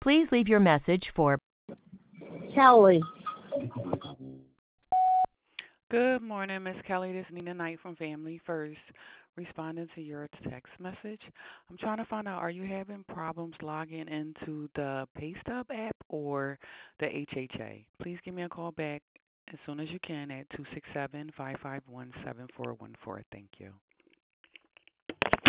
Please leave your message for Kelly. Good morning, Miss Kelly. This is Nina Knight from Family First, responding to your text message. I'm trying to find out, are you having problems logging into the PayStub app or the HHA? Please give me a call back as soon as you can at 267-551-7414. Thank you.